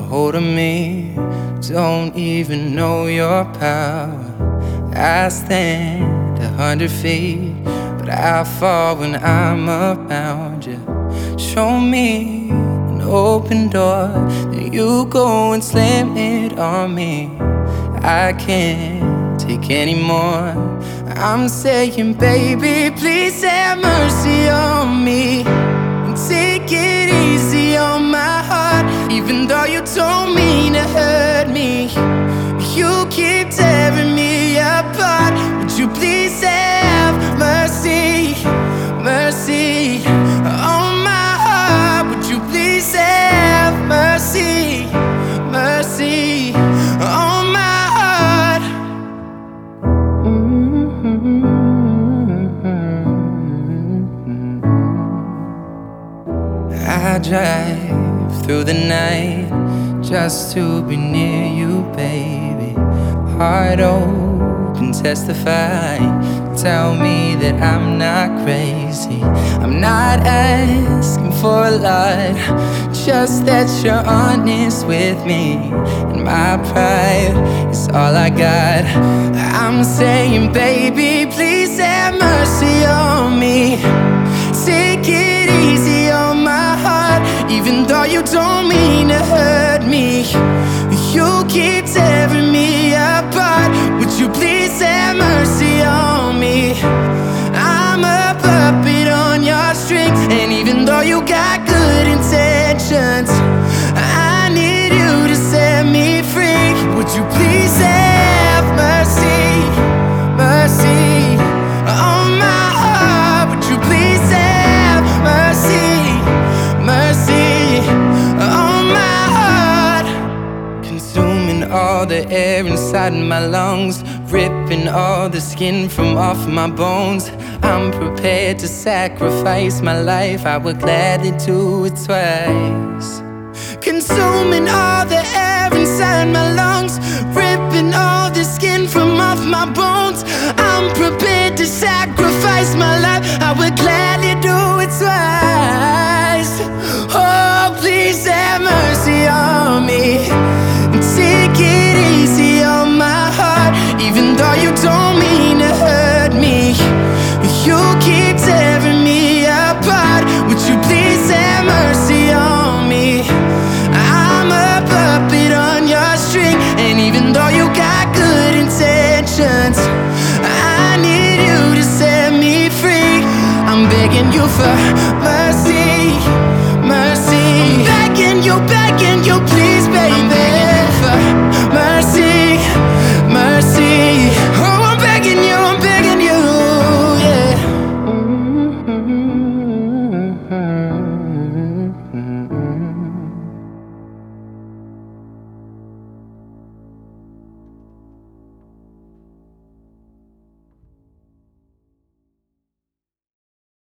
hold of me. Don't even know your power. I stand 100 feet, but I fall when I'm around you. Show me an open door, then you go and slam it on me. I can't take anymore. I'm saying, baby, please have mercy on me and take it easy on my heart. Even though you don't mean to hurt me, you keep tearing me apart. Would you please have mercy, mercy on my heart? Would you please have mercy, mercy on my heart? I drive through the night just to be near you, baby. Heart open, testify. Tell me that I'm not crazy. I'm not asking for a lot, just that you're honest with me. And my pride is all I got. I'm saying, baby, please have mercy on me. Take it easy on my heart. Even though you don't mean to hurt me, you keep tearing me apart. Would you please have mercy on me? I'm a puppet on your string, and even though you got good intentions, I need you to set me free. Would you please have mercy, mercy on my heart? Would you please have mercy, mercy on my heart? Consuming all the air inside my lungs, ripping all the skin from off my bones. I'm prepared to sacrifice my life, I would gladly do it twice. Consuming all the air inside my lungs, ripping all the skin from off my bones. I'm prepared to sacrifice my life, I would gladly do it twice. Oh, please have mercy on me and take it easy on my heart. Even though you don't mean to hurt me, you keep tearing me apart. Would you please have mercy on me? I'm a puppet on your string, and even though you got good intentions, I need you to set me free. I'm begging you for mercy.